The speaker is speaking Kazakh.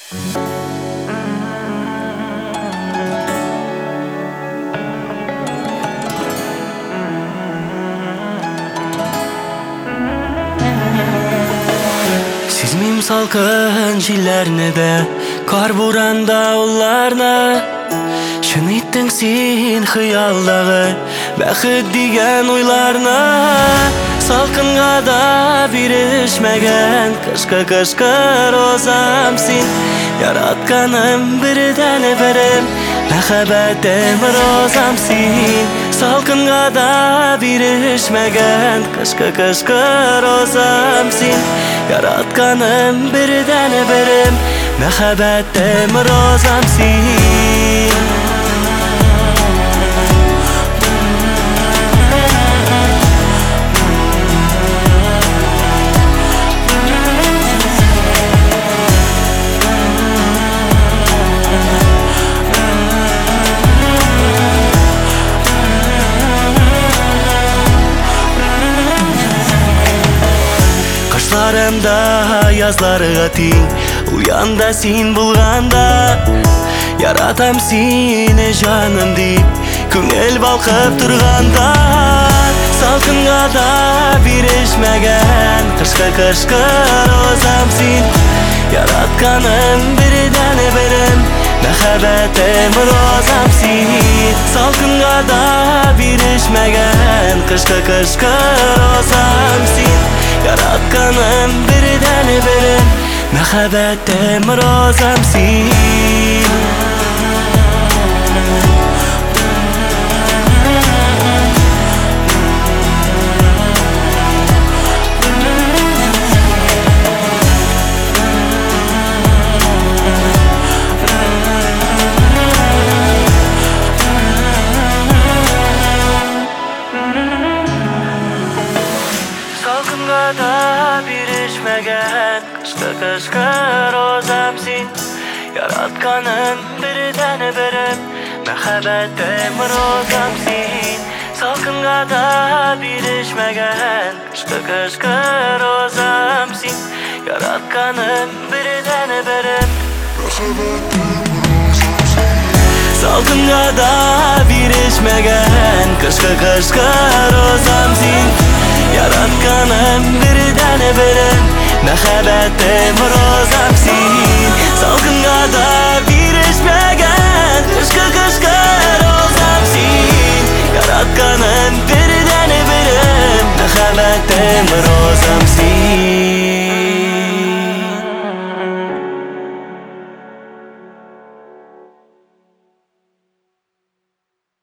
Sizmim salkın jillerni de kar buranda ullarni Şın ittің sen hıyalдағы бәхет деген ойларны Салқынға да бирешмеген кышкы розам сен Яратканым бірден бірім мәхәббәтем розам сен Салқынға да бирешмеген кышкы розам сен Яратканым бірден бірім мәхәббәтем розам сен Kışlarımda yazlarıға тең Уянда сен болғанда Яратам сені жаным деп Көңіл балқып тұрғанда Салқынға да бирешмеген Кышкы розам сен Яратканым бірден бірім мәхәббәтем розам сен Салқынға да бирешмеген Кышкы розам сен Яратканым бірден бірім мәхәббәтем розам сен Salkınga da biрешmegen Kışkı rozam sen Yaratkanım birden birim Мәхәббәтем розам сен Salkınga da biрешmegen Kışkı rozam sen Yaratkanım birden birim Salkınga da biрешmegen Kışkı rozam sen Yaratkanım birden birim мәхәббәтем розам